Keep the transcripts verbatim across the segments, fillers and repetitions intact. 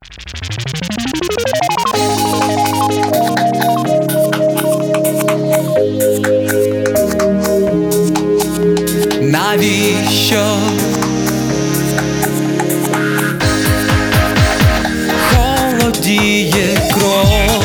Навіщо холодіє кров?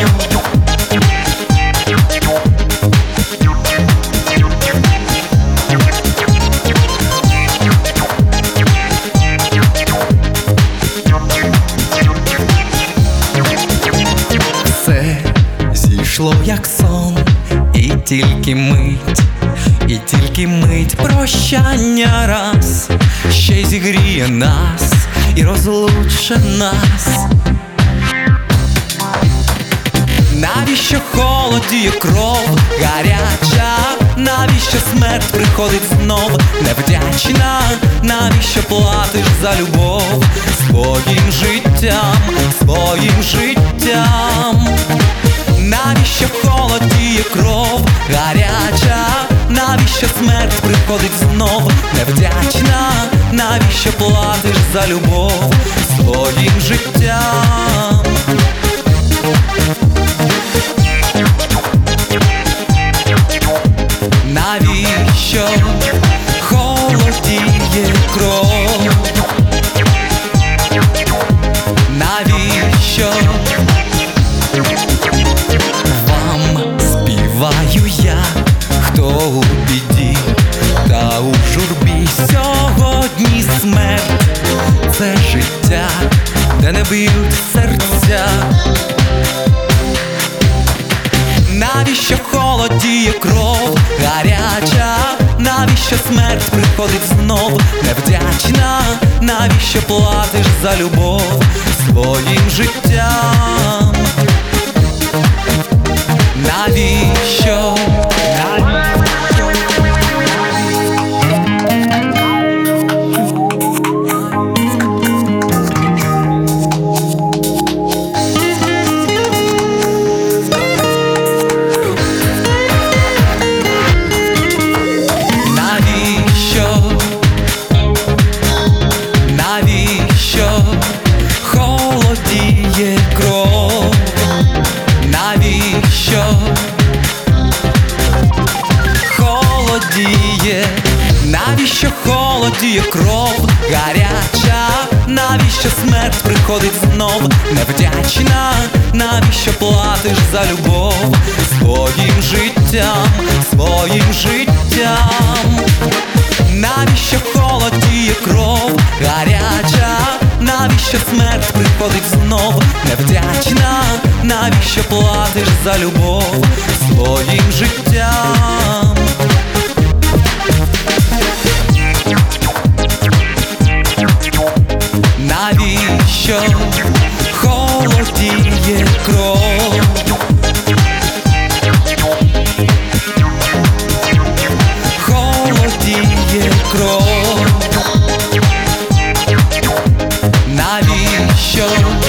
Все зійшло як сон, і тільки мить, і тільки мить прощання раз ще й зігріє нас і розлуче нас. Навіщо холодіє кров гаряча? Навіщо смерть приходить знов невдячна? Навіщо платиш за любов своїм життям, своїм життям? Навіщо холодіє кров гаряча? Навіщо смерть приходить знов невдячна? Навіщо платиш за любов своїм життям? Навіщо холодіє кров? Навіщо вам співаю я, хто у біді та у журбі? Сьогодні смерть – це життя, де не б'ють серця. Навіщо холодіє кров гаряча? Навіщо смерть приходить знов невдячна? Навіщо платиш за любов своїм життям? Навіщо? Навіщо холодіє кров? Навіщо холодіє? Навіщо холодіє кров гаряча? Навіщо смерть приходить знов невдячна? Навіщо платиш за любов своїм життям, своїм життям? Навіщо холодіє кров гаряча? Навіщо смерть приходить знов невдячна? Навіщо платиш за любов своїм життям? Навіщо холодіє кров? Холодіє кров. Навіщо